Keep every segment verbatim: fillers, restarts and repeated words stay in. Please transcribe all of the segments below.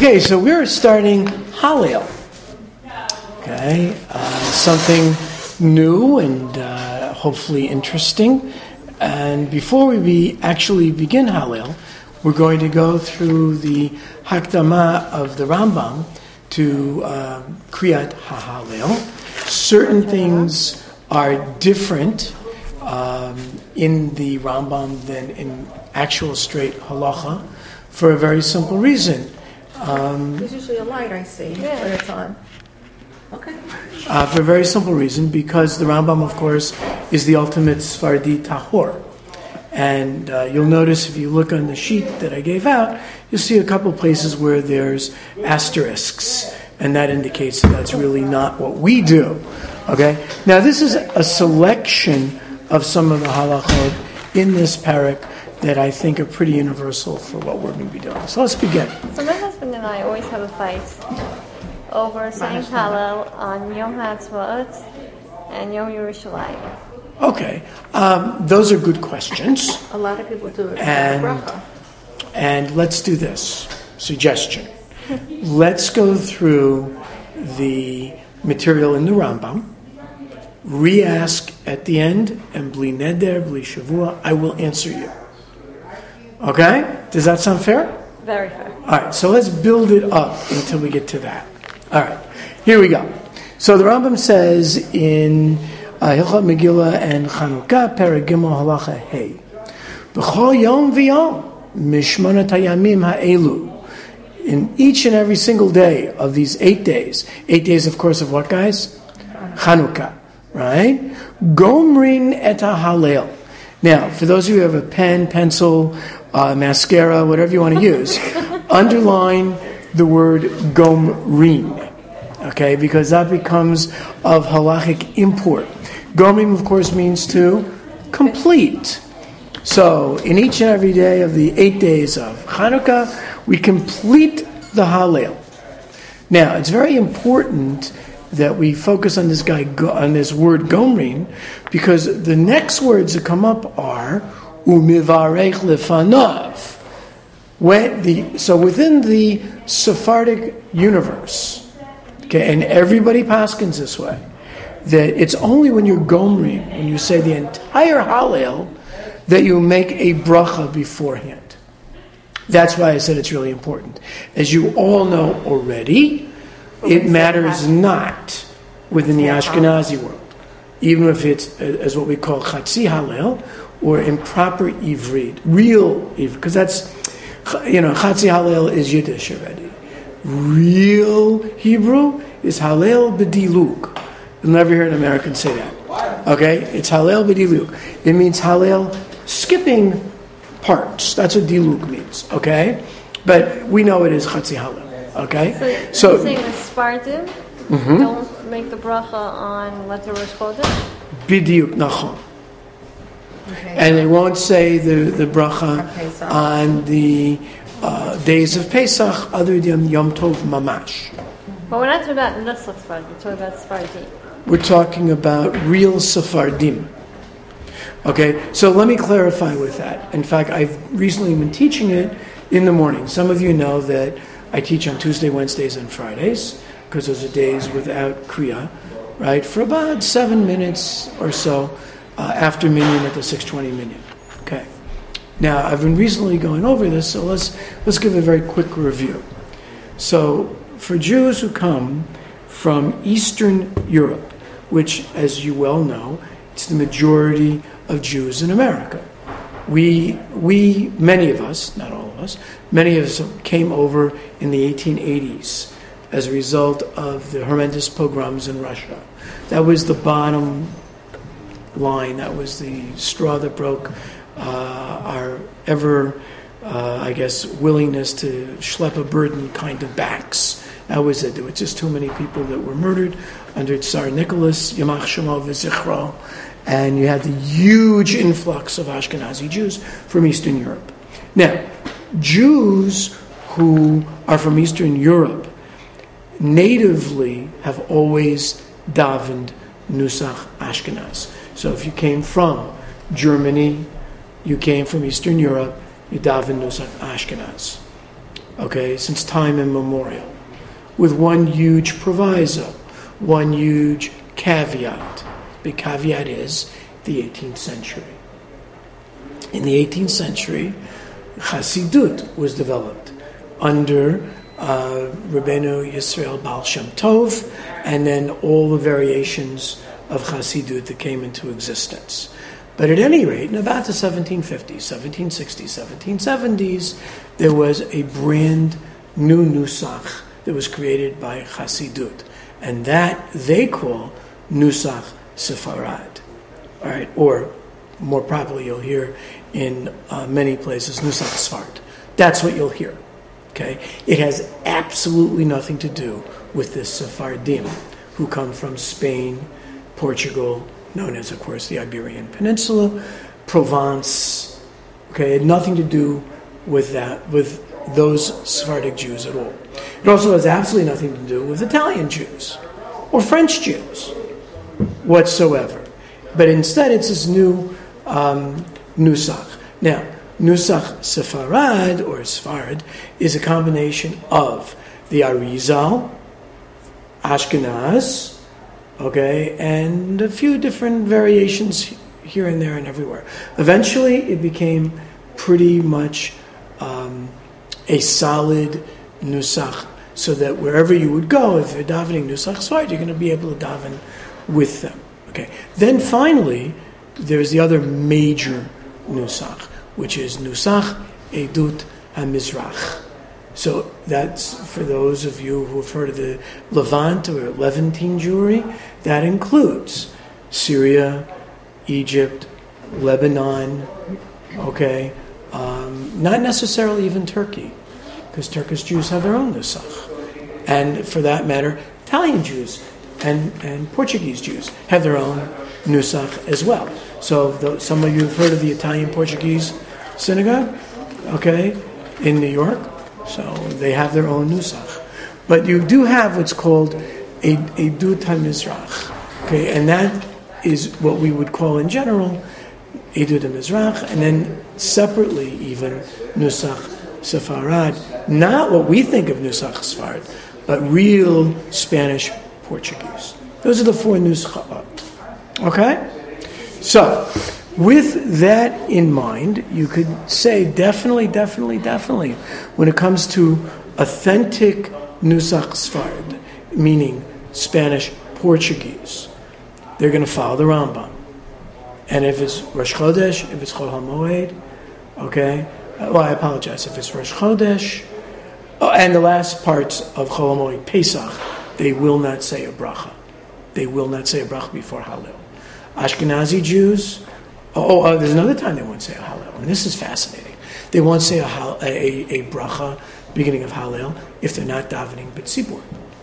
Okay, so we're starting Hallel. Okay, uh, something new and uh, hopefully interesting. And before we be actually begin Hallel, we're going to go through the Hakdama of the Rambam to uh, Kriyat HaHallel. Certain things are different um, in the Rambam than in actual straight halacha for a very simple reason. Um, There's usually a light I see yeah. at a time. Okay. Uh, for a very simple reason, because the Rambam, of course, is the ultimate Sfardi Tahor. And uh, you'll notice if you look on the sheet that I gave out, you'll see a couple places where there's asterisks, and that indicates that that's really not what we do. Okay? Now, this is a selection of some of the halachot in this parak that I think are pretty universal for what we're going to be doing. So let's begin. So my husband and I always have a fight over saying Hallel on Yom HaTzmaut and Yom Yerushalayim. Okay, um, those are good questions. A lot of people do it. And, and let's do this. Suggestion. Let's go through the material in the Rambam, re-ask at the end, and bli neder, bli shavua, I will answer you. Okay? Does that sound fair? Very fair. All right, so let's build it up until we get to that. All right, here we go. So the Rambam says in Hilchot Megillah and Chanukah, Perek Gimel Halacha Hey, B'chol Yom V'Yom Mishmonat Hayamim Ha'elu. In each and every single day of these eight days, eight days, of course, of what, guys? Chanukah, right? Gomrin et HaHallel. Now, for those of you who have a pen, pencil, uh, mascara, whatever you want to use, underline the word gomrin, okay, because that becomes of halachic import. Gomrin, of course, means to complete. So, in each and every day of the eight days of Chanukah, we complete the Hallel. Now, it's very important that we focus on this guy, on this word gomrin, because the next words that come up are umivarech lefanav. When the so within the Sephardic universe, okay, and everybody paskins this way, that it's only when you're gomrin, when you say the entire Hallel, that you make a bracha beforehand. That's why I said it's really important. As you all know already, it matters not within the Ashkenazi world, even if it's as what we call Chatzi Hallel or improper Ivrit, real Ivrit, because that's, you know, Chatzi Hallel is Yiddish already. Real Hebrew is Hallel B'dilug. You'll never hear an American say that. Okay? It's Hallel B'dilug. It means Hallel skipping parts. That's what Dilug means. Okay? But we know it is Chatzi Hallel. Okay? So, so you're saying the Spardim mm-hmm. don't make the bracha on Letter Rosh Chodesh? B'diuk, nachon. And they won't say the, the bracha on the uh, days of Pesach other than Yom Tov Mamash. But we're not talking about Nusach Sfardim, we're talking about Sfardim. We're talking about real Sephardim. Okay, so let me clarify with that. In fact, I've recently been teaching it in the morning. Some of you know that I teach on Tuesday, Wednesdays, and Fridays, because those are days without Kriya, right, for about seven minutes or so uh, after Minyan at the six twenty Minyan. Okay. Now, I've been recently going over this, so let's let's give a very quick review. So, for Jews who come from Eastern Europe, which, as you well know, it's the majority of Jews in America. We, we, many of us, not all of us, many of us came over in the eighteen eighties as a result of the horrendous pogroms in Russia. That was the bottom line. That was the straw that broke uh, our ever, uh, I guess, willingness to schlep a burden kind of backs. That was it. There were just too many people that were murdered under Tsar Nicholas, Yamach Shemo V'Zichro, and you had the huge influx of Ashkenazi Jews from Eastern Europe. Now, Jews who are from Eastern Europe natively have always davened Nusach Ashkenaz. So if you came from Germany, you came from Eastern Europe, you daven Nusach Ashkenaz. okay, since time immemorial, with one huge proviso, one huge caveat. The caveat is the eighteenth century. In the eighteenth century, Chassidut was developed under uh, Rabbeinu Yisrael Baal Shem Tov, and then all the variations of Chassidut that came into existence. But at any rate, in about the seventeen fifties, seventeen sixties, seventeen seventies, there was a brand new nusach that was created by Chassidut, and that they call Nusach Sefarad. All right, or more properly, you'll hear in uh, many places Nusach Sfard. That's what you'll hear. Okay, it has absolutely nothing to do with the Sephardim, who come from Spain, Portugal, known as, of course, the Iberian Peninsula, Provence. Okay, it had nothing to do with that, with those Sephardic Jews at all. It also has absolutely nothing to do with Italian Jews or French Jews whatsoever. But instead, it's this new um, Nusach. Now, Nusach Sefarad, or Sfarad, is a combination of the Arizal, Ashkenaz, okay, and a few different variations here and there and everywhere. Eventually, it became pretty much um, a solid Nusach, so that wherever you would go, if you're davening Nusach Sfarad, you're going to be able to daven with them. Okay. Then finally, there's the other major Nusach, which is Nusach Edut HaMizrach. So that's, for those of you who have heard of the Levant or Levantine Jewry, that includes Syria, Egypt, Lebanon, okay, um, not necessarily even Turkey, because Turkish Jews have their own Nusach. And for that matter, Italian Jews and, and Portuguese Jews have their own Nusach as well. So the, some of you have heard of the Italian-Portuguese synagogue, okay, in New York. So they have their own Nusach. But you do have what's called a, a Edut HaMizrach, okay, and that is what we would call in general Edut HaMizrach, and then separately even Nusach Sefarad, not what we think of Nusach Sfarad, but real Spanish Portuguese. Those are the four Nusach. Okay? So, with that in mind, you could say definitely, definitely, definitely, when it comes to authentic Nusach Sfarad, meaning Spanish Portuguese, they're going to follow the Rambam. And if it's Rosh Chodesh, if it's Chol HaMoed, okay, well, I apologize, if it's Rosh Chodesh, oh, and the last parts of Chol HaMoed, Pesach, they will not say a bracha. They will not say a bracha before Hallel. Ashkenazi Jews, oh, uh, there's another time they won't say a Hallel, and this is fascinating. They won't say a, a, a bracha, beginning of Hallel, if they're not davening B'tzibur.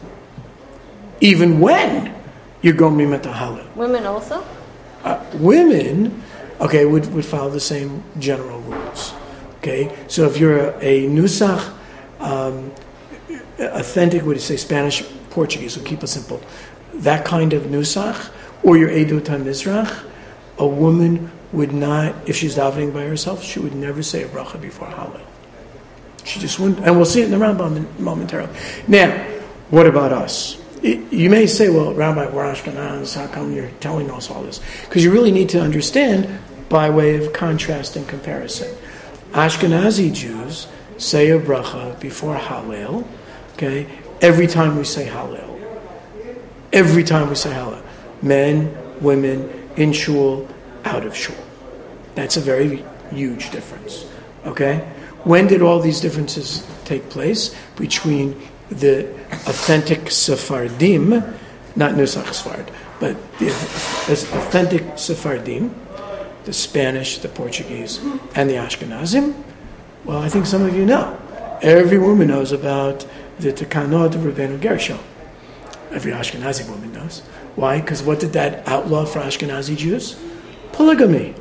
Even when you're going to the Hallel. Women also? Uh, women, okay, would, would follow the same general rules. Okay, so if you're a, a Nusach, um, authentic, would you say Spanish, Portuguese, we'll keep it simple, that kind of Nusach, or your Edut HaMizrach, a woman would not, if she's davening by herself, she would never say a bracha before Hallel. She just wouldn't, and we'll see it in the Rambam momentarily. Now, what about us? It, you may say, well, Rabbi, we're Ashkenaz, how come you're telling us all this? Because you really need to understand by way of contrast and comparison. Ashkenazi Jews say a bracha before Hallel, okay, every time we say Hallel. Every time we say Hallel. Men, women, in shul, out of shul. That's a very huge difference, okay? When did all these differences take place? Between the authentic Sephardim, not Nusach Sfard, but the authentic Sephardim, the Spanish, the Portuguese, and the Ashkenazim? Well, I think some of you know. Every woman knows about the Tekanot of Rabbeinu Gershom. Every Ashkenazi woman knows. Why? Because what did that outlaw for Ashkenazi Jews? Polygamy.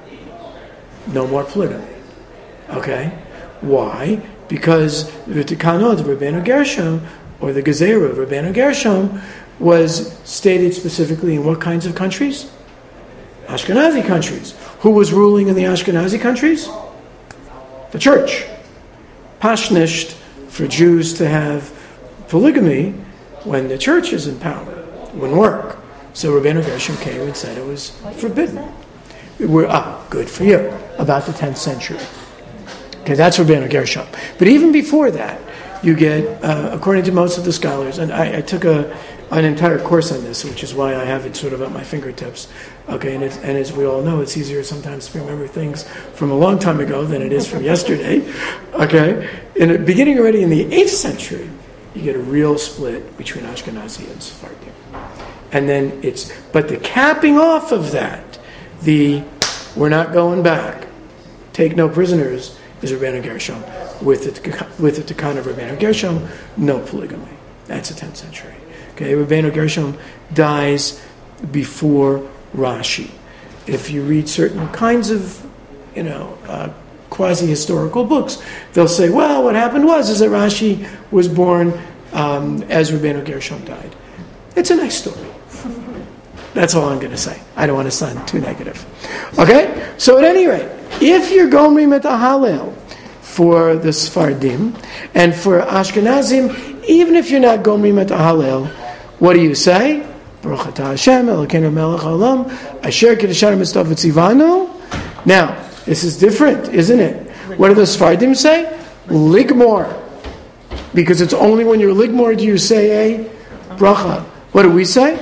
No more polygamy. Okay? Why? Because the Tekanot of Rabbeinu Gershom, or the Gezerah of Rabbeinu Gershom, was stated specifically in what kinds of countries? Ashkenazi countries. Who was ruling in the Ashkenazi countries? The church. Pashnisht for Jews to have polygamy when the church is in power. It wouldn't work. So Rabbeinu Gershom came and said it was forbidden. We're, ah, good for you. About the tenth century. Okay, that's Rabbeinu Gershom. But even before that, you get, uh, according to most of the scholars, and I, I took a an entire course on this, which is why I have it sort of at my fingertips. Okay, and, it's, and as we all know, it's easier sometimes to remember things from a long time ago than it is from yesterday. Okay, in the beginning already in the eighth century, you get a real split between Ashkenazi and Sephardim. And then it's, but the capping off of that, the we're not going back, take no prisoners, is Rabbeinu Gershom. With the, with the Tikkun of Rabbeinu Gershom, no polygamy. That's the tenth century. Okay, Rabbeinu Gershom dies before Rashi. If you read certain kinds of, you know, uh, quasi-historical books, they'll say, well, what happened was is that Rashi was born um, as Rabbeinu Gershom died. It's a nice story. That's all I'm going to say. I don't want to sound too negative. Okay? So at any rate, if you're gomrim et Hallel for the Sephardim, and for Ashkenazim, even if you're not gomrim et Hallel, what do you say? Baruch atah Hashem, Elokeinu melech haolam, asher kiddushanu mitzvah v'tzivanu. Now, this is different, isn't it? What do the Sephardim say? Ligmor. Because it's only when you're ligmor do you say a bracha. What do we say?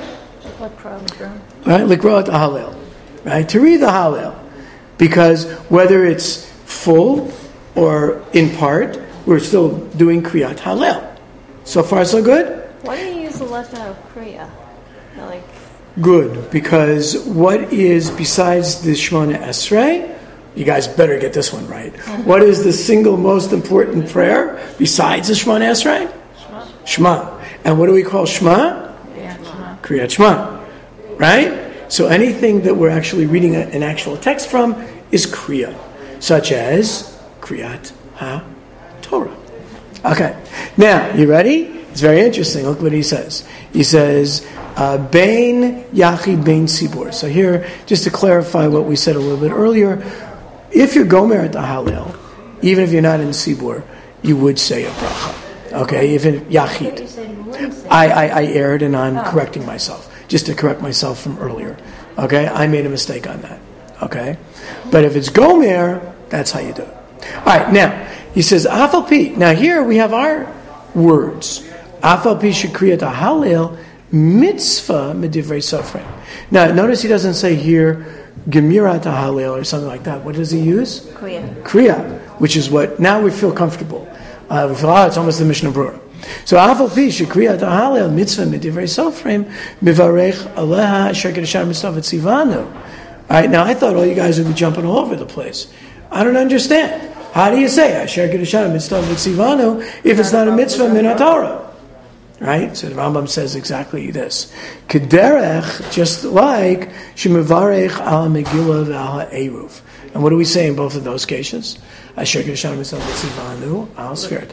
Right, likro et Hallel. Right, to read the Hallel. Because whether it's full or in part, we're still doing Kriyat Hallel. So far, so good? Why do you use the left out of Kriya? Like good, because what is besides the Shemona Esrei? You guys better get this one right. What is the single most important prayer besides the Shemona Esrei? Shema. Shema. And what do we call Shema? Yeah, Shema. Kriyat Shema. Right? So anything that we're actually reading an actual text from is Kriya, such as Kriyat HaTorah. Okay. Now, you ready? It's very interesting. Look what he says. He says, uh, Bein Yachid Bein Sibur. So here, just to clarify what we said a little bit earlier, if you're Gomer at the Hallel, even if you're not in Sibur, you would say a bracha. Okay? Even Yachid. I, I, I erred and I'm oh. correcting myself. Just to correct myself from earlier. Okay? I made a mistake on that. Okay? But if it's Gomer, that's how you do it. All right, now, he says, Afal Pi. Now here we have our words. Afal Pi Shekriyat HaHallel Mitzvah Medivrei Sofrim. Now, notice he doesn't say here, Gemirat HaHallel or something like that. What does he use? Kriya. Kriya, which is what, now we feel comfortable. Uh, we feel, oh, it's almost the Mishnah Brura. So, Afal Pi Shekriyat HaHallel Mitzvah Medivrei Sofrim Mivarech Aleha Asher Kedushan Mitzvah Tzivanu. All right, now I thought all you guys would be jumping all over the place. I don't understand. How do you say Asher Kedushan Mitzvah Tzivanu if it's not a mitzvah min HaTorah? Right? So the Rambam says exactly this. Kederech, just like Shemivarech al Megillah v'al Eruv. And what do we say in both of those cases? Asher Kedushan Mitzvah Tzivanu al Sfirat.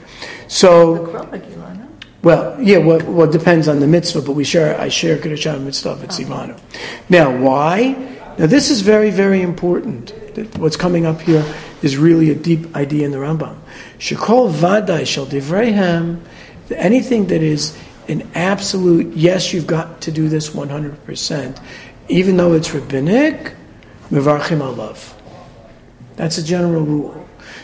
So, well, yeah, well, well, it depends on the mitzvah, but we share Asher Kedushan Mitzvah Tzivanu. Now, why? Now, this is very, very important. What's coming up here is really a deep idea in the Rambam. Shekol Vadai Shel Divreihem. Anything that is an absolute, yes, you've got to do this one hundred percent, even though it's rabbinic, mevarchim alav. That's a general rule.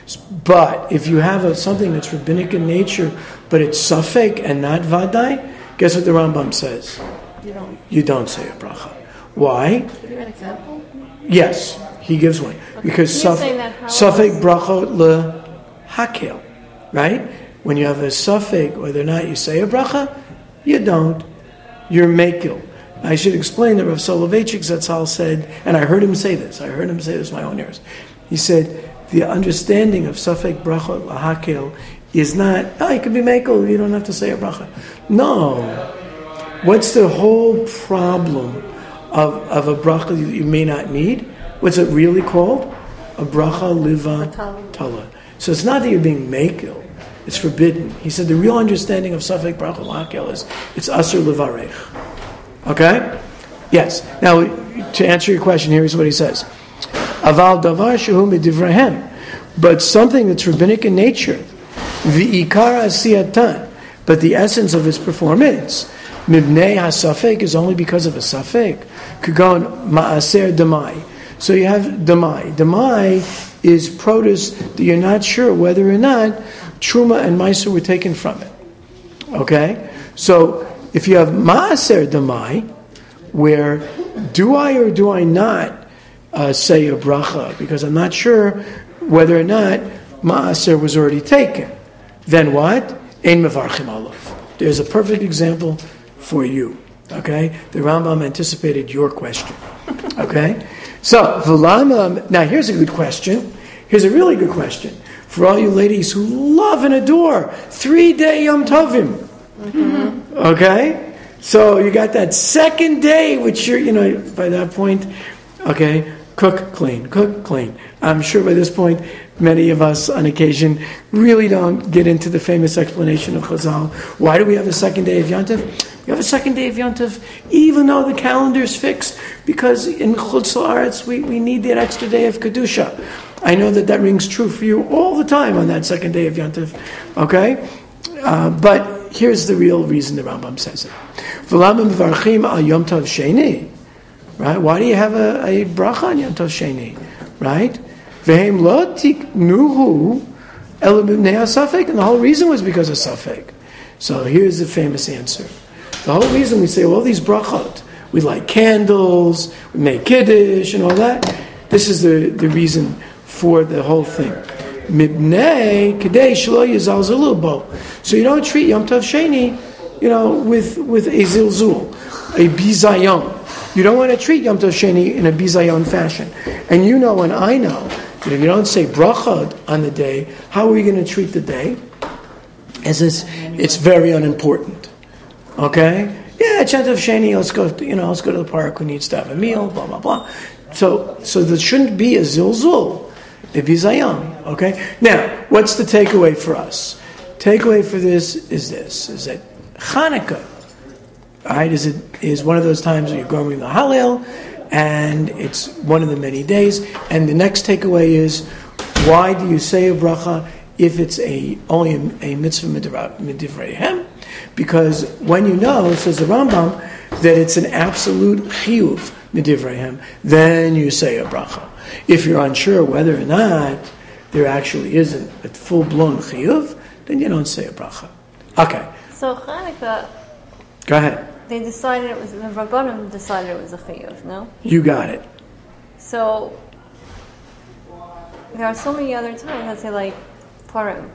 But if you have a, something that's rabbinic in nature, but it's safek and not vadai, guess what the Rambam says? You don't. You don't say a bracha. Why? Can you give an example? Yes, he gives one. Okay. Because safek brachot le hakel, right? When you have a suffix, whether or not you say a bracha, you don't. You're mekil. I should explain that Rav Soloveitchik Zatzal said, and I heard him say this, I heard him say this with my own ears. He said, the understanding of suffix bracha lahakel is not, oh, you can be mekil, you don't have to say a bracha. No. What's the whole problem of, of a bracha that you may not need? What's it really called? A bracha liva tala. So it's not that you're being mekil. It's forbidden. He said the real understanding of Safek Bracha L'Hakel is it's Asur Levarech. Okay? Yes. Now, to answer your question, here's what he says. Aval davar shehu midivrahem. But something that's rabbinic in nature, V'ikar asiyatan, but the essence of his performance, mibnei hasafek, is only because of a safek. Kugon ma'aser demai. So you have demai. Demai is produce that you're not sure whether or not truma and meiser were taken from it. Okay? So if you have ma'aser demai, where do I or do I not uh, say a bracha, because I'm not sure whether or not ma'aser was already taken, then what? Ein mevarchim alav. There's a perfect example for you. Okay? The Rambam anticipated your question. Okay? So, v'lama, now here's a good question. Here's a really good question for all you ladies who love and adore three-day Yom Tovim. Mm-hmm. Okay? So you got that second day, which you're, you know, by that point, okay, cook, clean, cook, clean. I'm sure by this point, many of us on occasion really don't get into the famous explanation of Chazal. Why do we have a second day of Yom Tov? We have a second day of Yom Tov, even though the calendar is fixed, because in Chutz La'aretz we, we need that extra day of Kedusha. I know that that rings true for you all the time on that second day of Yom Tov. Okay? Uh, but here's the real reason the Rambam says it. V'lama mevarchim al Yom Tov Sheni. Right? Why do you have a, a bracha on Yom Tov Sheni? Right? V'hem lo tiknuhu elu b'nei hasafek. And the whole reason was because of safek. So here's the famous answer. The whole reason we say all these brachot, we light candles, we make kiddush and all that, this is the, the reason for the whole thing. Mibnei kedei shelo yizalzelu bo. So you don't treat Yom Tov Sheni, you know, with, with a zilzul, a bizayon. You don't want to treat Yom Tov Sheni in a bizayon fashion. And you know and I know that if you don't say brachot on the day, how are we going to treat the day? As it's, it's very unimportant. Okay? Yeah, Yom Tov Sheni, let's go, you know, let's go to the park, who needs to have a meal, blah, blah, blah. So, so there shouldn't be a zilzul, a bizayon. Okay? Now, what's the takeaway for us? Takeaway for this is this, is that Hanukkah, right, is it is one of those times where you're going the Hallel, and it's one of the many days. And the next takeaway is, why do you say a bracha if it's a only a, a mitzvah midivreihem? Because when you know, says the Rambam, that it's an absolute chiyuv midivreihem, then you say a bracha. If you're unsure whether or not there actually isn't a full-blown chiyuv, then you don't say a bracha. Okay. So Hanukkah, go ahead. They decided it was, the Rabbanim decided it was a chiyuv, no? You got it. So there are so many other times that say like Purim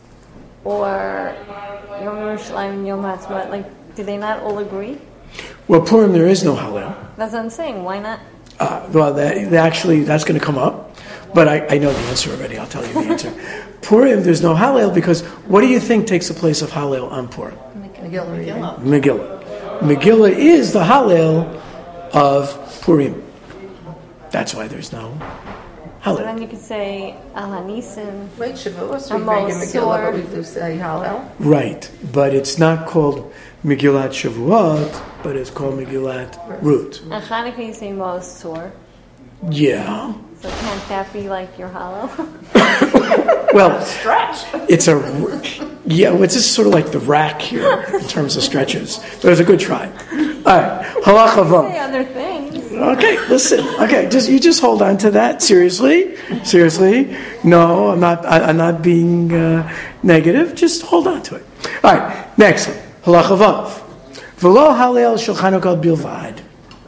or Yom Yerushalayim and Yom Ha'atzmaut. Like, do they not all agree? Well, Purim there is no Hallel. That's what I'm saying. Why not? Uh, well, that, that actually that's going to come up, but I, I know the answer already. I'll tell you the answer. Purim, there's no Hallel because what do you think takes the place of Hallel on Purim? Megillah. Megillah. Megillah is the Hallel of Purim. That's why there's no Hallel. So then you could say Al HaNisim. Wait, Shavuos, we make a Megillah, but we do say Hallel. Right, but it's not called Megillat Shavuot, but it's called Megillat Ruth. And Hanukkah you say Mos Tzor. Yeah. So can't that be like your Hallel? Well, Stretch. It's a yeah. Well, it's just sort of like the rack here in terms of stretches, but it's a good try. All right, halacha vav. Say other things. Okay, listen. Okay, just you just hold on to that. Seriously, seriously. No, I'm not. I, I'm not being uh, negative. Just hold on to it. All right, next one. Halacha vav. V'lo halel shel Chanukah bilvad.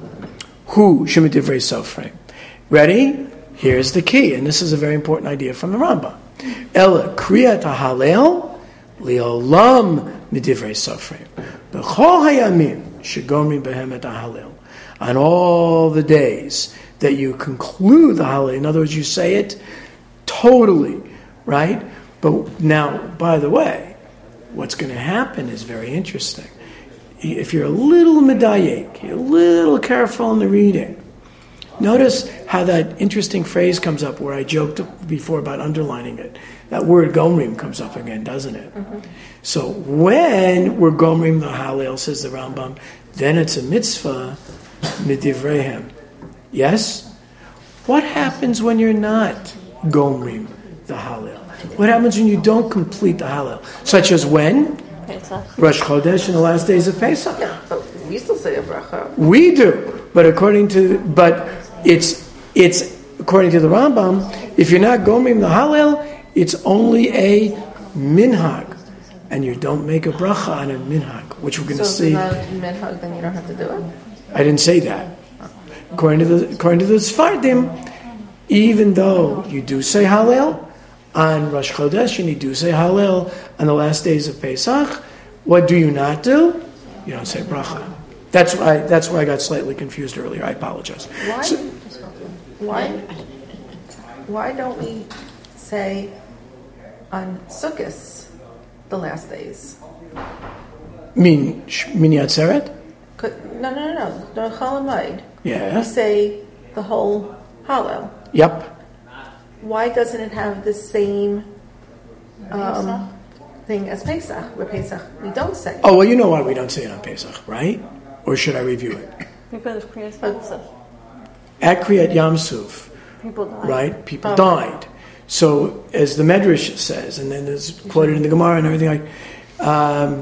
Hu shemidivrei sofrei. Ready? Here's the key, and this is a very important idea from the Rambam. Ela kriyat halel liolam midivrei sofrei. B'chol hayamim shegomrim behem et halel. On all the days that you conclude the Hallel, in other words, you say it totally, right? But now, by the way, what's going to happen is very interesting. If you're a little medayek, you're a little careful in the reading, notice how that interesting phrase comes up where I joked before about underlining it. That word gomrim comes up again, doesn't it? Mm-hmm. So when we're gomrim the Hallel, says the Rambam, then it's a mitzvah midivreihem. Yes? What happens when you're not gomrim the Hallel? What happens when you don't complete the Hallel? Such as when? Pesach. Rosh Chodesh and the last days of Pesach. Yeah, but we still say a bracha. We do, but according to, but it's, it's according to the Rambam, if you're not gomim the Hallel, it's only a minhag. And you don't make a bracha on a minhag, which we're going to So see. if you're not minhag, then you don't have to do it? I didn't say that. According to the according to the Sfardim, even though you do say Hallel on Rosh Chodesh and you do say Hallel on the last days of Pesach, what do you not do? You don't say bracha. That's why that's why I got slightly confused earlier. I apologize. Why? So- Why? Why don't we say on Sukkot the last days? Mean Minyan Atzeret? Could, no, no, no, no. No Chol Hamoed. Yeah. We say the whole Hallel. Yep. Why doesn't it have the same um, thing as Pesach? Where Pesach we don't say. Oh well, you know why we don't say it on Pesach, right? Or should I review it? Because of Kriyas Yamsuf. At Kriyat Yamsuf, People died. right? People Okay. died. So, as the Medrash says, and then it's quoted in the Gemara and everything, like, um,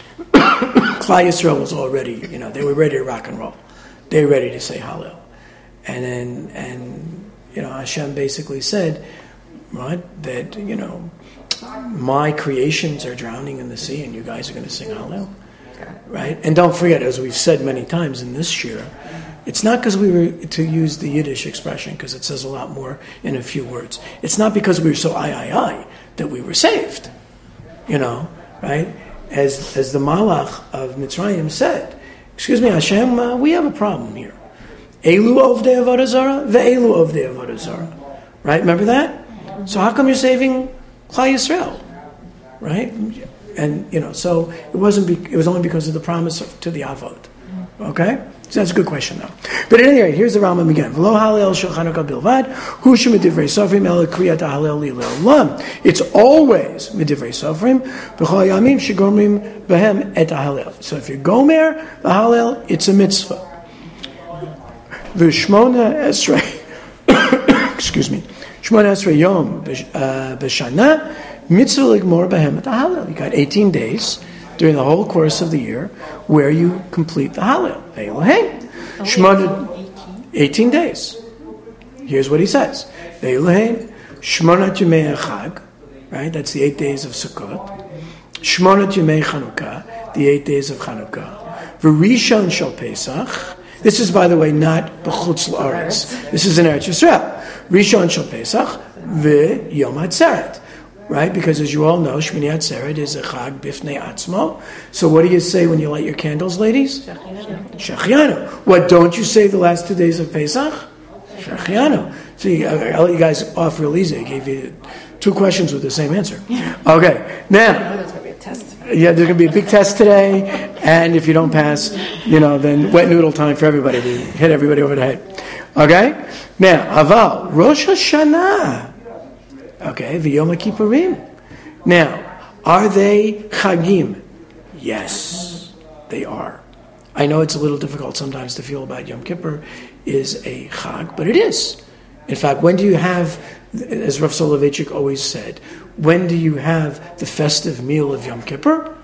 Klal Yisrael was already, you know, they were ready to rock and roll. They were ready to say Hallel. And then, and, you know, Hashem basically said, right, that, you know, my creations are drowning in the sea and you guys are going to sing Hallel. Right? And don't forget, as we've said many times in this shira, it's not because we were to use the Yiddish expression, because it says a lot more in a few words. It's not because we were so I, I, I that we were saved. You know, right? As as the Malach of Mitzrayim said, excuse me, Hashem, uh, we have a problem here. Elu ovdei avodah zara, ve'elu ovdei avodah zara. Right? Remember that? So how come you're saving Klal Yisrael? Right? And, you know, so it wasn't, be, it was only because of the promise of, to the Avod. Okay? So that's a good question, though. But at any rate, here's the Rambam again. V'lo halel shel Chanukah bilvad, hu shemidivrei sofrim el kriyat halel li le'olam. It's always midivrei sofrim, b'chol yamim shegomrim behem et halel. So if you gomer the halel, it's a mitzvah. V'shmona esrei, excuse me, shmona esrei yom b'shana, mitzvah ligmor behem et halel. You got eighteen days during the whole course of the year where you complete the Hallel. Ve'elohim. Shmona, eighteen days. Here's what he says. Ve'elohim. Shmonat Yemei Chag. Right? That's the eight days of Sukkot. Shmonat Yemei Chanukah. The eight days of Chanukah. V'rishon shel Pesach. This is, by the way, not b'chutz la'aretz. This is in Eretz Yisrael. Rishon shel Pesach. V'yom Atzeret. Right? Because as you all know, Shmini Atzeret is a chag bifnei atzmo. So what do you say when you light your candles, ladies? Shechianu. What don't you say the last two days of Pesach? Shechianu. See, I'll let you guys off real easy. I gave you two questions with the same answer. Okay. Now, There's going to be a test. yeah, there's going to be a big test today, and if you don't pass, you know, then wet noodle time for everybody to hit everybody over the head. Okay? Now, Aval, Rosh Hashanah. Okay, V'yom Kippurim. Now, are they chagim? Yes, they are. I know it's a little difficult sometimes to feel about Yom Kippur is a chag, but it is. In fact, when do you have, as Rav Soloveitchik always said, when do you have the festive meal of Yom Kippur?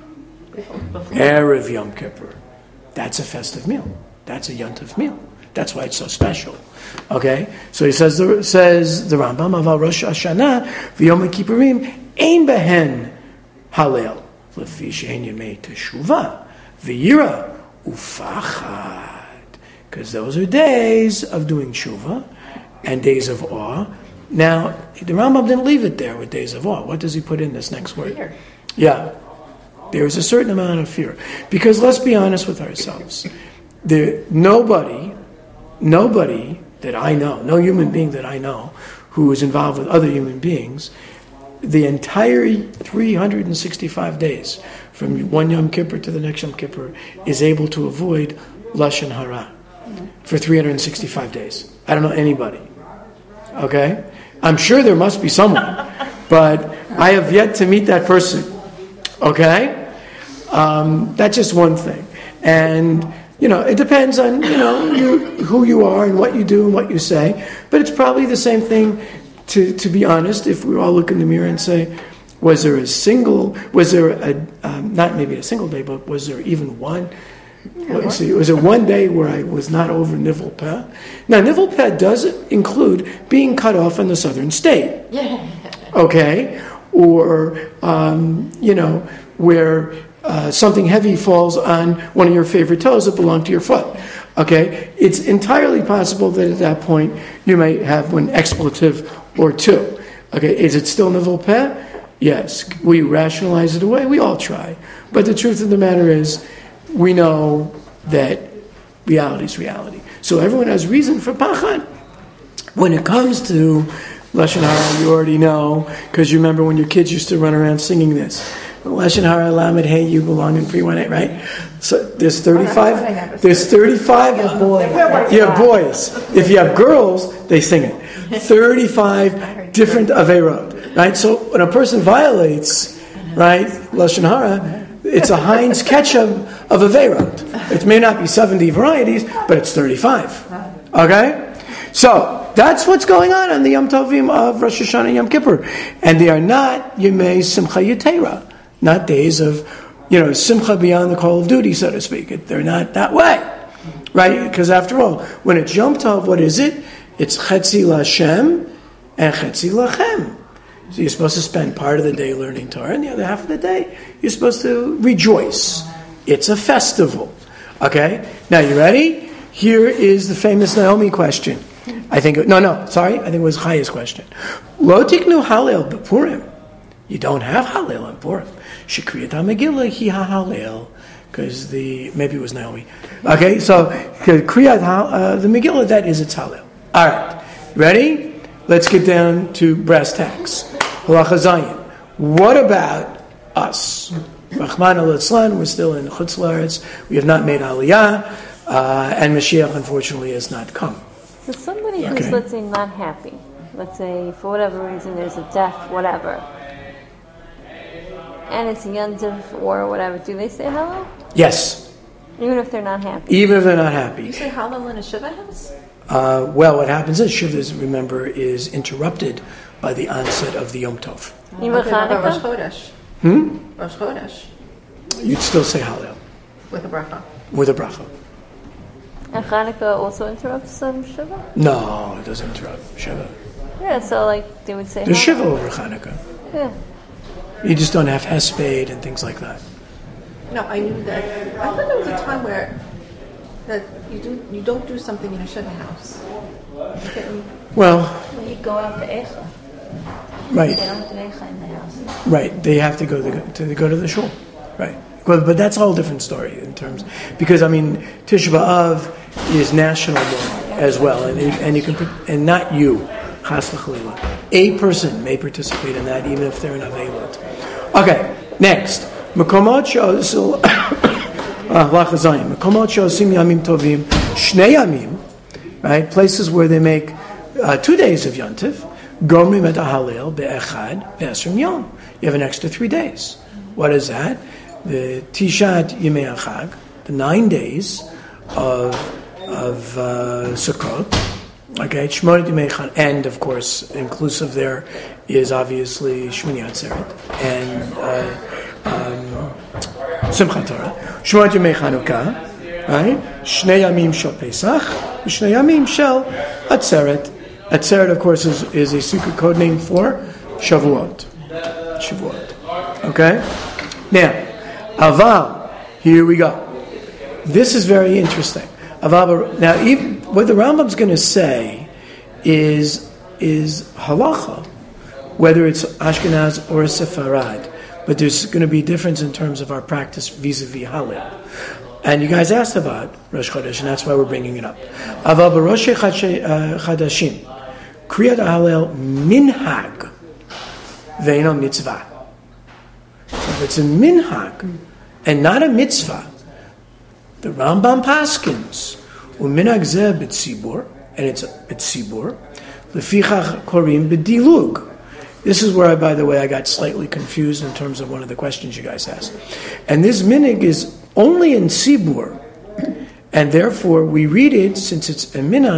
Erev Yom Kippur. That's a festive meal. That's a yontif meal. That's why it's so special. Okay, so he says the says the Rambam Aval Rosh Hashanah v'Yom Kippurim ein behen halel lefi she'en yemei teshuvah v'yira ufachad, because those are days of doing tshuva and days of awe. Now the Rambam didn't leave it there with days of awe. What does he put in this next word? Fear. Yeah, there is a certain amount of fear, because let's be honest with ourselves. There nobody, nobody. that I know, no human being that I know who is involved with other human beings, the entire three hundred sixty-five days, from one Yom Kippur to the next Yom Kippur, is able to avoid Lashon Hara for three hundred sixty-five days. I don't know anybody. Okay? I'm sure there must be someone, but I have yet to meet that person. Okay? Um, that's just one thing. And you know, it depends on, you know, you, who you are and what you do and what you say. But it's probably the same thing to, to be honest, if we all look in the mirror and say, was there a single, was there a, um, not maybe a single day, but was there even one? Yeah, see, was there one day where I was not over Nivel Peh? Now, Nivel Peh does include being cut off in the southern state. Yeah. Okay? Or, um, you know, where uh, something heavy falls on one of your favorite toes that belong to your foot. Okay? It's entirely possible that at that point you may have one expletive or two. Okay? Is it still Nivel Peh? Yes. We rationalize it away? We all try. But the truth of the matter is, we know that reality is reality. So everyone has reason for pachad. When it comes to Lashon Hara, you already know, because you remember when your kids used to run around singing this. Lashon Hara, Lamed Hey, you belong in pre one eight, right? So there's thirty-five. There's thirty-five boys. You have boys. If you have girls, they sing it. thirty-five different averot, right? So when a person violates, right, Lashon Hara, it's a Heinz ketchup of averot. It may not be seventy varieties, but it's thirty-five. Okay? So, that's what's going on on the Yom Tovim of Rosh Hashanah and Yom Kippur. And they are not Yemei Simcha Yetera. Not days of, you know, Simcha beyond the call of duty, so to speak. They're not that way. Right? Because after all, when it's Yom Tov, what is it? It's Chetzi Lashem and Chetzi Lachem. So you're supposed to spend part of the day learning Torah, and the other half of the day you're supposed to rejoice. It's a festival. Okay? Now, you ready? Here is the famous Naomi question. I think, no, no, sorry, I think it was Chaya's question. Lo tiknu Hallel b'Purim. You don't have Hallel on Purim. Shekriyat HaMegillah hi ha-Hallel. Because the, maybe it was Naomi. Okay, so, Kriyat uh, the Megillah, that is its Hallel. All right, ready? Let's get down to brass tacks. Halacha Zayin. What about us? Rahman al-Itzlan, we're still in Chutz La'aretz. We have not made Aliyah, uh, and Mashiach, unfortunately, has not come. So somebody who's, Okay. let's say, not happy, let's say, for whatever reason, there's a death, whatever, and it's a Yontif or whatever, do they say Hallel? Yes, Even if they're not happy? even if they're not happy. You say Hallel in a Shiva house? Uh, well, what happens is Shiva, remember, is interrupted by the onset of the Yom Tov. Even Okay, what about Rosh Hanukkah? Chodesh. Hmm? Rosh Chodesh. You'd still say Hallel With a bracha. with a bracha. And Hanukkah also interrupts um, Shiva? No, it doesn't interrupt Shiva. Yeah, so like they would say There's Hallel. Shiva over Hanukkah. Yeah. You just don't have Hesped and things like that. No, I knew that. I thought there was a time where that you do you don't do something in a Shiva house. Okay. Well, When you go out to Echa, right, they don't do Echa in the house. right. They have to go to, to go to the shul, right? But, but that's a whole different story in terms because I mean Tisha B'Av is national law as well, and you, and you can and not you, Chas v'Chalila. A person may participate in that even if they're in Avelut. Okay, next. Mekomot she'osil Halacha Zayin. Mekomot she'osim yamim tovim shnei yamim, right? Places where they make uh, two days of Yontif. Gomrim et Hallel be'echad ve'esrim yom. You have an extra three days. What is that? The Tishat Yimei Achag, the nine days of of uh, Sukkot. Okay, Shmoneh Yimei Chan, and of course, inclusive there is obviously Shmini Atzeret and uh, um, Simchat Torah. Shmoneh Yimei Chanukah, right? Shnei Yamim Shel Pesach, Shnei Yamim Shel Atzeret. Atzeret, of course, is, is a secret code name for Shavuot. Shavuot. Okay? Now, Aval, here we go. This is very interesting. Aval, now, even, what the Rambam's going to say is is halacha, whether it's Ashkenaz or Sepharad, but there's going to be a difference in terms of our practice vis-a-vis Hallel. And you guys asked about Rosh Chodesh, and that's why we're bringing it up. Aval b'Rosh Chadashim, Kriyat Hallel minhag ve'ino mitzvah. So if it's a minhag and not a mitzvah, the Rambam paskins u'minhag zeh b'tzibur, and it's a b'tzibur, lefichach korim b'dilug. This is where, I, by the way, I got slightly confused in terms of one of the questions you guys asked. And this minhag is only in Sibur, and therefore we read it, since it's a minhag,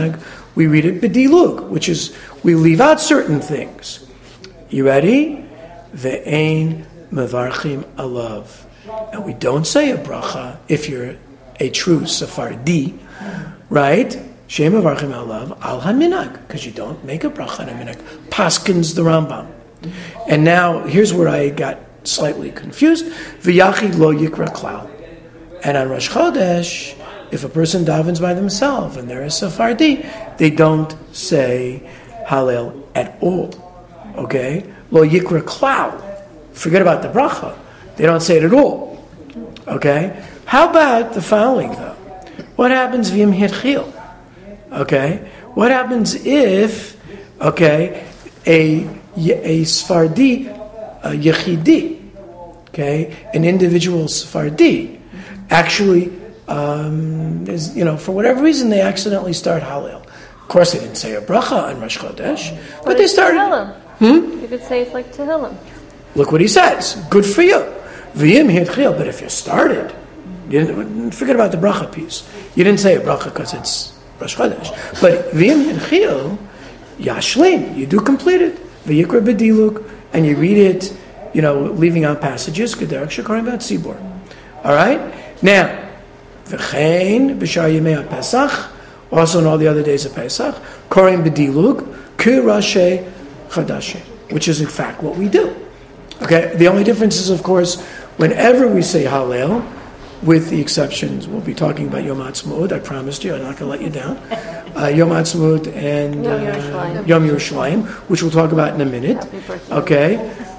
we read it b'dilug, which is we leave out certain things. You ready? Ve'ein mevarchim alav. And we don't say a bracha if you're a true Sephardi, right? Shem mevarchim alav al haminag, because you don't make a bracha on a minag. Paskins the Rambam. And now here's where I got slightly confused. V'yachid lo yikra klal. And on Rosh Chodesh, if a person davens by themselves and they're a Sephardi, they don't say Hallel at all. Okay? Lo yikra klal. Forget about the bracha. They don't say it at all. Okay? How about the following, though? What happens v'yim hitchil? Okay? What happens if, okay, a, a Sephardi, a Yechidi, okay, an individual Sephardi, actually, um, is, you know, for whatever reason, they accidentally start Hallel. Of course, they didn't say a bracha on Rosh Chodesh, but, but they started. Tehillim. Hmm? You could say it's like Tehillim. Look what he says. Good for you. V'yim hitchil. But if you started, you didn't, forget about the bracha piece. You didn't say a bracha because it's Rosh Chodesh. But v'yim hitchil, yashlim. You do complete it. V'yikra b'diluk, and you read it, you know, leaving out passages. Gederach shekarim about tzibur. All right. Now, v'chein b'shar yimei Pesach, also on all the other days of Pesach, korim b'diluk kirashe chadashe, which is in fact what we do. Okay. The only difference is, of course, whenever we say Hallel, with the exceptions, we'll be talking about Yom Ha'atzmaut. I promised you, I'm not going to let you down. Uh, Yom Ha'atzmaut and Yom uh, Yerushalayim. Yom Yerushalayim, which we'll talk about in a minute. Okay.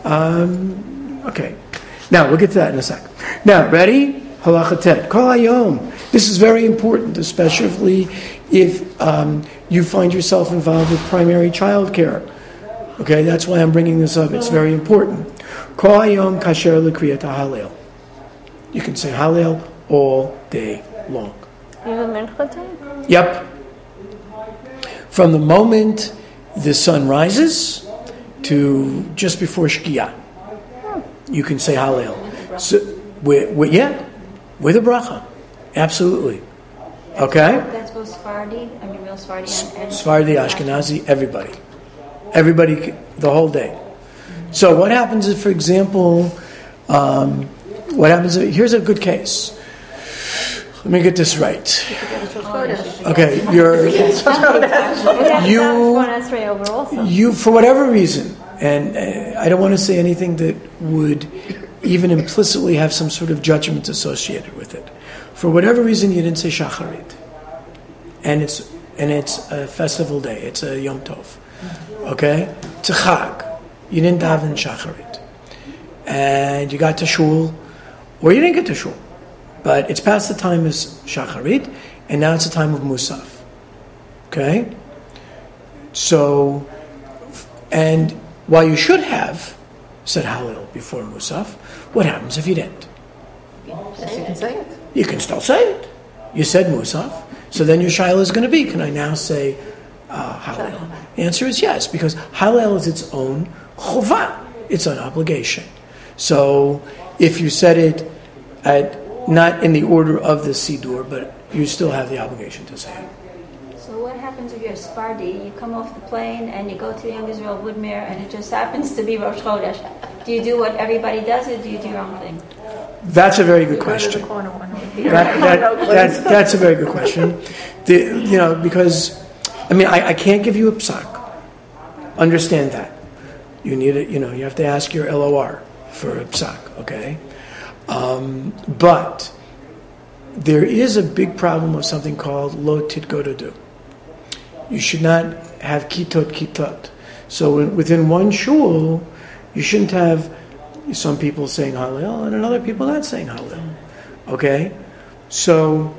Um, okay. Now, we'll get to that in a sec. Now, ready? Halacha Tet. Kol hayom. This is very important, especially if um, you find yourself involved with primary child care. Okay, that's why I'm bringing this up. It's very important. Kol hayom kasher l'kriyat Hallel. You can say Hallel all day long. Even mincha time? Yep. From the moment the sun rises to just before Shkia, you can say Hallel. So, with, with, yeah, with a bracha. Absolutely. Okay? That's both Sephardi, I mean real Sephardi and, and Sephardi, Ashkenazi, everybody. Everybody, the whole day. So what happens if, for example, um, what happens if, here's a good case. Let me get this right. Okay, you're, you, you, for whatever reason, and uh, I don't want to say anything that would even implicitly have some sort of judgment associated with it. For whatever reason, you didn't say Shacharit. And it's, and it's a festival day. It's a Yom Tov. Okay? It's a Chag. You didn't daven Shacharit. And you got to shul, or you didn't get to shul. But it's past the time of Shacharit, and now it's the time of Musaf. Okay? So, and while you should have said Hallel before Musaf, what happens if you didn't? Yes, you can say it. You can still say it. You said Musaf, so then your shaila is going to be, can I now say uh, Hallel? The answer is yes, because Hallel is its own chovah, its own obligation. So if you said it at not in the order of the Sidur, but you still have the obligation to say it. So what happens if you're a Sephardi? You come off the plane and you go to Young Israel Woodmere and it just happens to be Rosh Chodesh. Do you do what everybody does or do you do your own thing? That's a very good question. That, that, that, that's a very good question. The, you know, because, I mean, I, I can't give you a psak. Understand that. You need it, you know, you have to ask your L O R for a psak, okay? Um, but there is a big problem with something called lo titgododu. You should not have kitot kitot. So within one shul, you shouldn't have some people saying Hallel and other people not saying Hallel. Okay? So,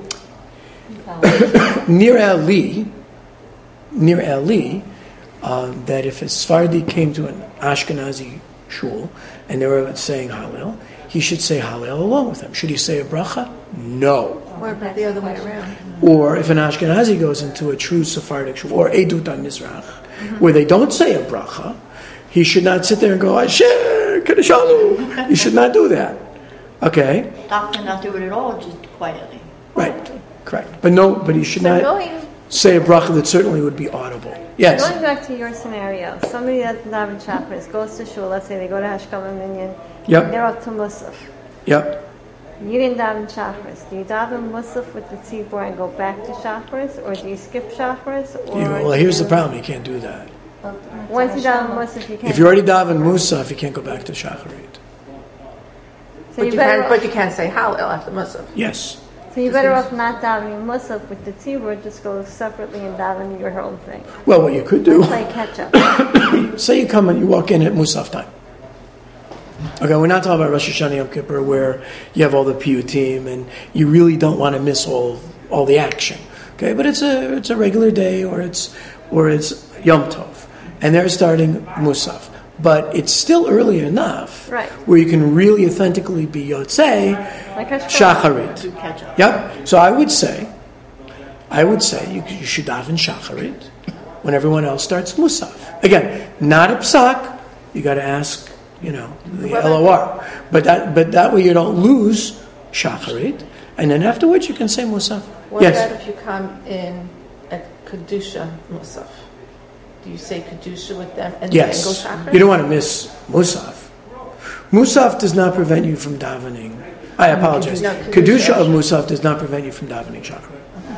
near Ali, near Ali, um, that if a Sephardi came to an Ashkenazi shul and they were saying Hallel, he should say Hallel along with them. Should he say a bracha? No. Or about the other way around. Or if an Ashkenazi goes into a true Sephardic shul, or Edut HaMizrach, mm-hmm. where they don't say a bracha, he should not sit there and go, Asher, Kadeshalu. He should not do that. Okay? Doctor not do it at all, just quietly. Right. Correct. But no, but he should But not. knowing say a bracha that certainly would be audible. Yes? Going back to your scenario, somebody that daven Shacharis goes to shul, let's say they go to Hashkama Minyan, Yep. they're up to Musaf. Yep. You didn't daven Shacharis. Do you daven Musaf with the tzibur and go back to Shacharis, or do you skip Shacharis? Or You, well, do here's you, the problem. You can't do that. Once you daven Musaf, you can't. If you already daven Musaf, you can't go back to Shacharit. so But you you, better can, but you can't say Hallel after Musaf. Yes. So you're better off not davening Musaf with the tzibur, just go separately and daven your own thing. Well, what you could do, Play catch up. say you come and you walk in at Musaf time. Okay, we're not talking about Rosh Hashanah Yom Kippur where you have all the piyutim and you really don't want to miss all all the action. Okay, but it's a it's a regular day or it's or it's Yom Tov, and they're starting Musaf. But it's still early enough Right. where you can really authentically be Yotzei Like Hashkama. Shacharit. Yep. So I would say, I would say you, you should daven Shacharit when everyone else starts Musaf. Again, not a psak. You got to ask, you know, the L O R. But that, but that way you don't lose Shacharit, and then afterwards you can say Musaf. What Yes. about if you come in at Kedusha Musaf? Do you say Kedusha with them and Yes. then go Shacharis? You don't want to miss Musaf. Musaf does not prevent you from davening. I apologize. No, Kedusha Kedusha. of Musaf does not prevent you from davening Shacharit.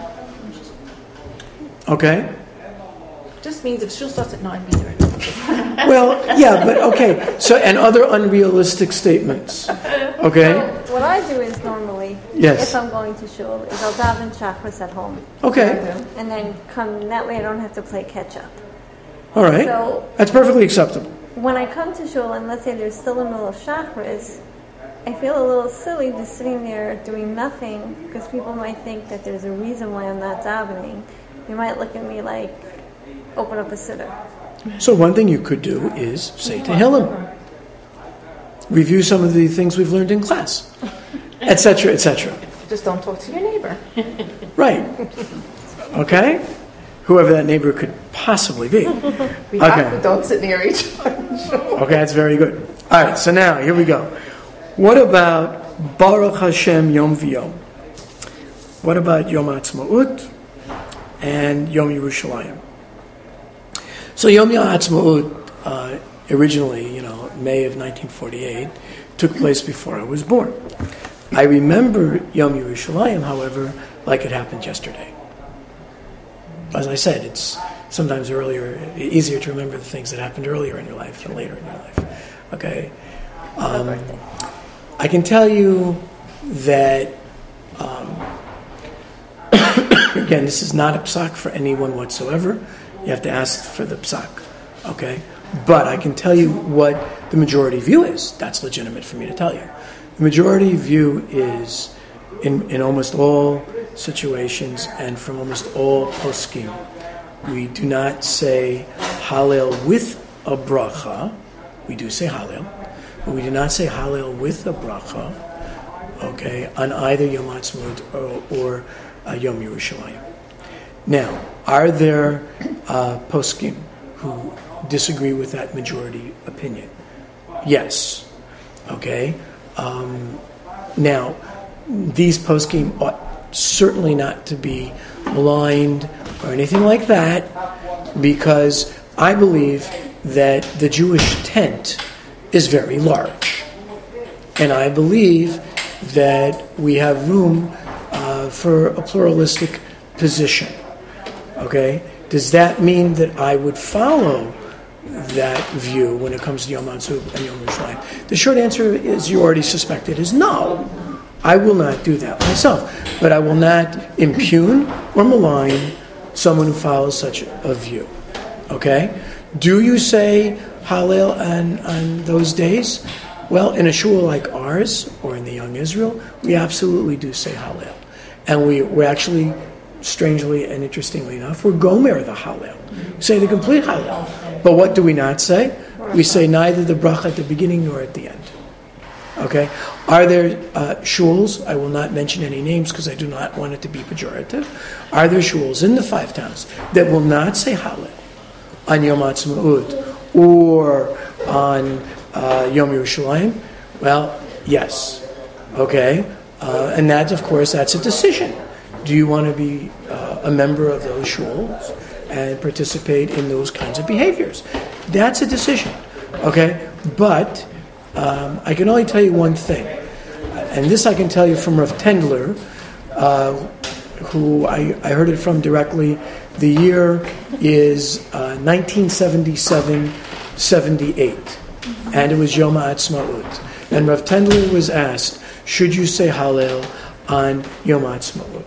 Okay? Just means if shul starts at nine, be there. Well, yeah, but okay. So, and other unrealistic statements. Okay? So what I do is normally, Yes. if I'm going to shul, is I'll daven Shacharis at home. Okay. And then come, that way I don't have to play catch up. All right. So That's perfectly acceptable. when I come to shul and let's say there's still a middle of Shacharis, I feel a little silly just sitting there doing nothing because people might think that there's a reason why I'm not davening. They might look at me like, open up a siddur. So one thing you could do is say Tehillim. Review some of the things we've learned in class, et cetera, et cetera. Just don't talk to your neighbor. Right. Okay? Whoever that neighbor could possibly be. We Okay. have to don't sit near each other. Okay, that's very good. All right, so now, here we go. What about Baruch Hashem Yom V'Yom? What about Yom Ha'atzmaut and Yom Yerushalayim? So Yom Ha'atzmaut, uh, originally, you know, May of nineteen forty-eight, took place before I was born. I remember Yom Yerushalayim, however, like it happened yesterday. As I said, it's sometimes earlier, easier to remember the things that happened earlier in your life than later in your life. Okay? Um, I can tell you that, um, again, this is not a psak for anyone whatsoever. You have to ask for the psak. Okay? But I can tell you what the majority view is. That's legitimate for me to tell you. The majority view is, in, in almost all situations and from almost all poskim, we do not say Hallel with a bracha. We do say Hallel, but we do not say Hallel with a bracha, okay, on either Yom Ha'atzmaut or, or uh, Yom Yerushalayim. Now, are there uh, poskim who disagree with that majority opinion? Yes. Okay. Um, now, these poskim ought certainly not to be maligned or anything like that, because I believe that the Jewish tent is very large, and I believe that we have room uh, for a pluralistic position. Okay? Does that mean that I would follow that view when it comes to Yom Ha'atzmaut and Yom Yerushalayim? The short answer is, you already suspected, is no. I will not do that myself, but I will not impugn or malign someone who follows such a view. Okay? Do you say Hallel on, on those days? Well, in a shul like ours, or in the Young Israel, we absolutely do say Hallel. And we, we're actually, strangely and interestingly enough, we're Gomer the Hallel. We say the complete Hallel. But what do we not say? We say neither the bracha at the beginning nor at the end. Okay? Are there uh, shuls, I will not mention any names because I do not want it to be pejorative, are there shuls in the five towns that will not say Hallel on Yom Ha'atzmaut or on uh, Yom Yerushalayim? Well, yes. Okay? Uh, and that, of course, that's a decision. Do you want to be uh, a member of those shuls and participate in those kinds of behaviors. That's a decision, okay? But um, I can only tell you one thing, and this I can tell you from Rav Tendler, uh, who I, I heard it from directly. The year is uh, nineteen seventy-seven seventy-eight, and it was Yom HaAtzmaut. And Rav Tendler was asked, should you say Hallel on Yom HaAtzmaut?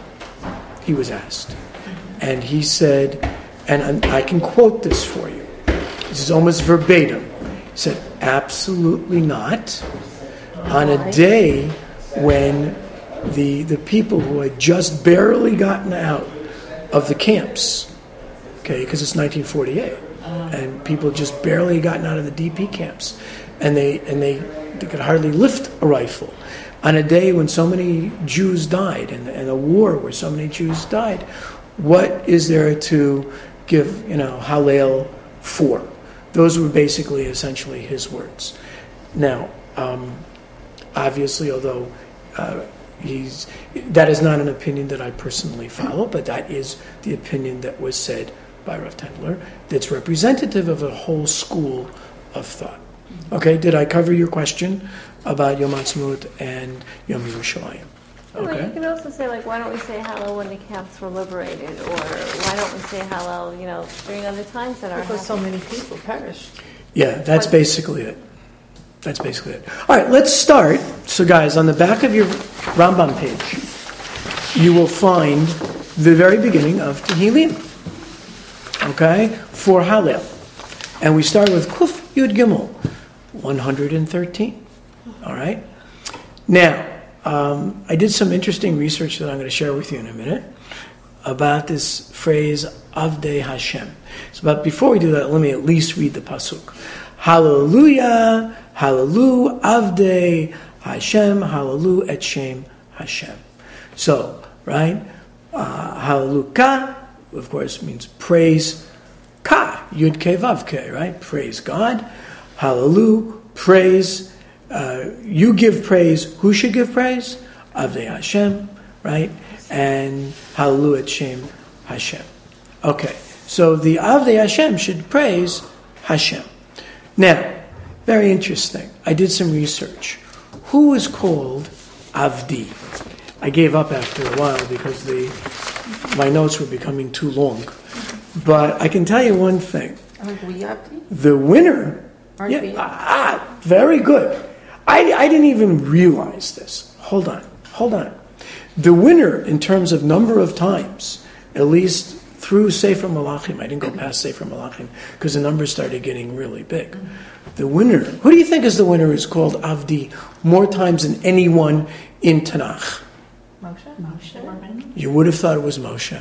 He was asked. And he said, and I can quote this for you. This is almost verbatim. He said, absolutely not. On a day when the the people who had just barely gotten out of the camps, okay, because it's nineteen forty-eight, and people just barely gotten out of the D P camps, and they and they, they could hardly lift a rifle. On a day when so many Jews died, and, and a war where so many Jews died, what is there to give, you know, Hallel for? Those were basically, essentially, his words. Now, um, obviously, although uh, he's that is not an opinion that I personally follow, but that is the opinion that was said by Rav Tendler. That's representative of a whole school of thought. Okay, did I cover your question about Yom HaAtzmaut and Yom Yerushalayim? Well, Okay. you can also say, like, why don't we say Hallel when the camps were liberated? Or why don't we say Hallel, you know, during other times that are Because so many people perished. Yeah, that's basically it. That's basically it. All right, let's start. So, guys, on the back of your Rambam page, you will find the very beginning of Tehillim, okay, for Hallel. And we start with Kuf Yud Gimel, one hundred thirteen. All right? Now, um, I did some interesting research that I'm going to share with you in a minute about this phrase, Avdei Hashem. So, but before we do that, let me at least read the Pasuk. Hallelujah, Hallelu, Avdei Hashem, Hallelu et Shem Hashem. So, right? Uh, Hallelu Ka, of course, means praise. Ka, Yud Ke Vav Ke, right? Praise God. Hallelu, praise. Uh, you give praise. Who should give praise? Avdei Hashem, right? And Hallelu et Shem Hashem. Okay, so the Avdei Hashem should praise Hashem. Now, very interesting. I did some research. Who is called Avdi? I gave up after a while because the my notes were becoming too long. But I can tell you one thing. Aren't we Avdi? The winner, Aren't yeah, we? ah, very good. I, I didn't even realize this. Hold on, hold on. The winner in terms of number of times, at least through Sefer Malachim, I didn't go past Sefer Malachim because the numbers started getting really big. The winner, who do you think is the winner, is called Avdi more times than anyone in Tanakh? Moshe? Moshe. You would have thought it was Moshe.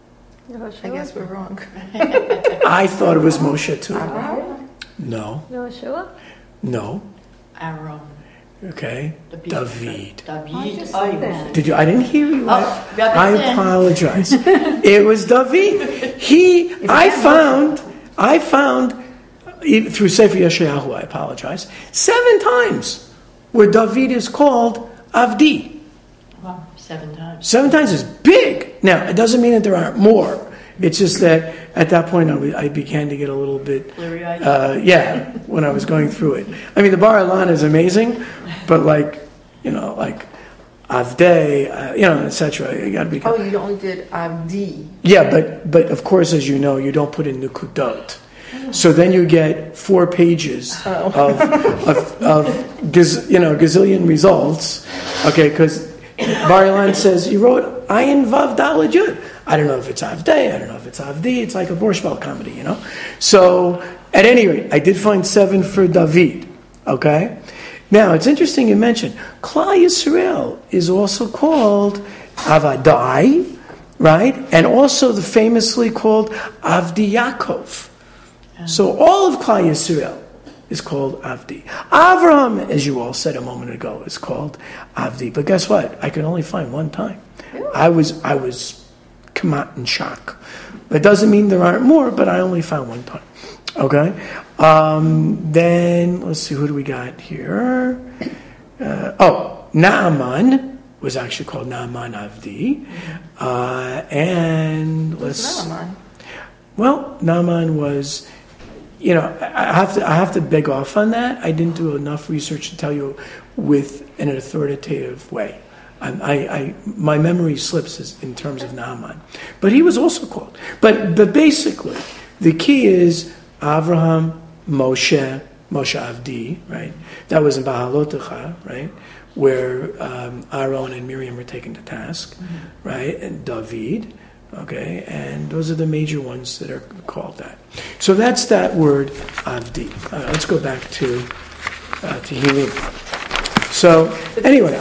I guess we're wrong. I thought it was Moshe too. Abraham? No, Yeshua? no. Aaron. Okay, David. David. David. Oh, you said. Did you? I didn't hear you. Oh, I apologize. It was David. He. I found. I found even through Sefer Yeshayahu. I apologize. Seven times where David is called Avdi. Wow, seven times. Seven times is big. Now it doesn't mean that there aren't more. It's just that at that point I, w- I began to get a little bit, uh, yeah, when I was going through it. I mean, the Bar Ilan is amazing, but like, you know, like Avdei, uh, you know, et cetera. You got to be. Oh, you only did Avdi. Yeah, but but of course, as you know, you don't put in nukudot. So then you get four pages Oh. of of, of gaz, you know gazillion results. Okay, because Bar Ilan says you wrote Ayin Vav Daled Yud. I don't know if it's Avdei, I don't know if it's Avdi, it's like a Borscht Belt comedy, you know? So, at any rate, I did find seven for David, okay? Now, it's interesting you mentioned, Klal Yisrael is also called Avadai, right? And also the famously called Avdi Yaakov. So, all of Klal Yisrael is called Avdi. Avraham, as you all said a moment ago, is called Avdi. But guess what? I could only find one time. I was, I was... come out in shock. It doesn't mean there aren't more, but I only found one time. Okay? Um, then, let's see, who do we got here? Uh, oh, Naaman was actually called Naaman Avdi. Uh, and let's... Naaman? Well, Naaman was... You know, I have to I have to beg off on that. I didn't do enough research to tell you with an authoritative way. I, I, I my memory slips in terms of Naaman, but he was also called. But but basically, the key is Avraham, Moshe, Moshe Avdi, right? That was in Bahalotecha, right, where um, Aaron and Miriam were taken to task, mm-hmm. right, and David. Okay, and those are the major ones that are called that. So that's that word, Avdi. Uh, let's go back to uh, Tehillim. So, anyway.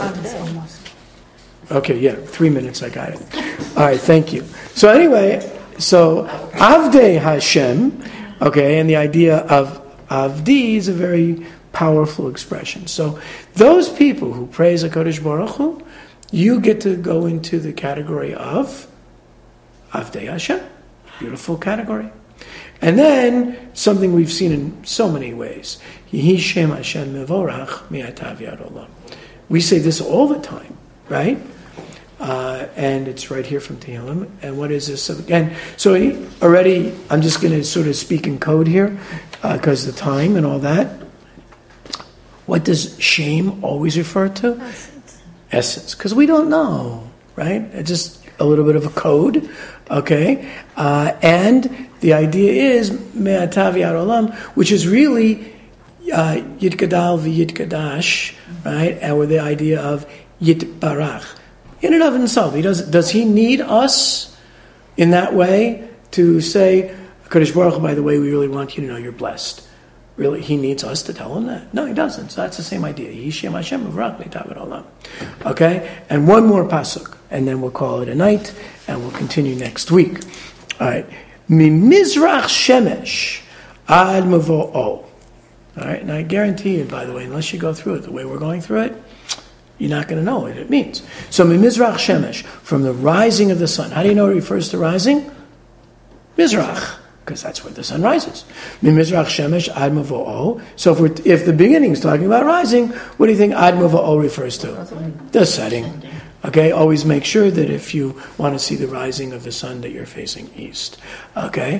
Okay, yeah, three minutes, I got it. All right, thank you. So anyway, so Avdei Hashem, okay, and the idea of Avdi is a very powerful expression. So those people who praise HaKadosh Baruch Hu, you get to go into the category of Avdei Hashem, beautiful category. And then, something we've seen in so many ways, Yehi Shem Hashem Mevorach Me'atav Yad Olam. We say this all the time, right? Uh, and it's right here from Tehillim. And what is this? So again, so already, I'm just going to sort of speak in code here, because uh, the time and all that. What does shame always refer to? Essence. Essence. Because we don't know, right? It's just a little bit of a code. Okay, uh, and the idea is Me'atav Yad Olam, which is really uh, Yitgadal v'Yitgadash, right? And with the idea of Yitbarach, in and of himself, he does. Does he need us in that way to say, Kadosh Baruch Hu, by the way, we really want you to know you're blessed? Really, he needs us to tell him that? No, he doesn't. So that's the same idea. Yishem Hashem Mevorach Me'atav Yad Olam. Okay, and one more pasuk, and then we'll call it a night. And we'll continue next week. All right. Mimizrach Shemesh ad Mavo'o. All right. And I guarantee you, by the way, unless you go through it the way we're going through it, you're not going to know what it means. So Mimizrach Shemesh, from the rising of the sun. How do you know it refers to rising? Mizrach, because that's where the sun rises. Mimizrach Shemesh ad Mavo'o. So if, we're, if the beginning is talking about rising, what do you think ad Mavo'o refers to? The setting. Okay, always make sure that if you want to see the rising of the sun that you're facing east. Okay,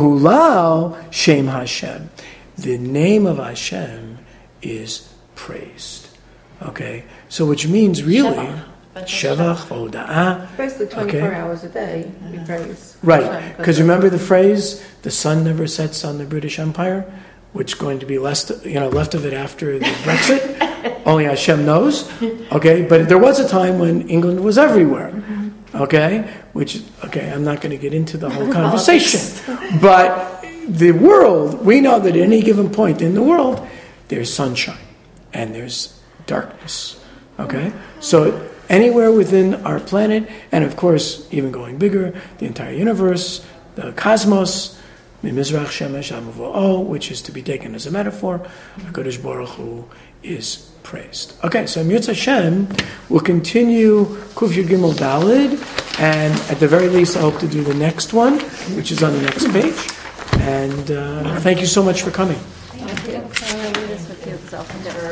Muhulal Shem Hashem. The name of Hashem is praised. Okay, so which means really Shevach Oda'ah. Basically twenty-four okay. hours a day we praise. Right, because remember the phrase, the sun never sets on the British Empire, which going to be left, you know, left of it after the Brexit. Only Hashem knows, okay? But there was a time when England was everywhere, okay? Which, okay, I'm not going to get into the whole conversation. But the world, we know that at any given point in the world, there's sunshine and there's darkness, okay? So anywhere within our planet, and of course, even going bigger, the entire universe, the cosmos, Mimizrach Shemesh ad Mavo'o, which is to be taken as a metaphor, HaKadosh Baruch Hu is praised. Okay, so Mirz Hashem will continue Kuf Yud Gimel Dalid, and at the very least, I hope to do the next one, which is on the next page. And uh, thank you so much for coming. Thank you.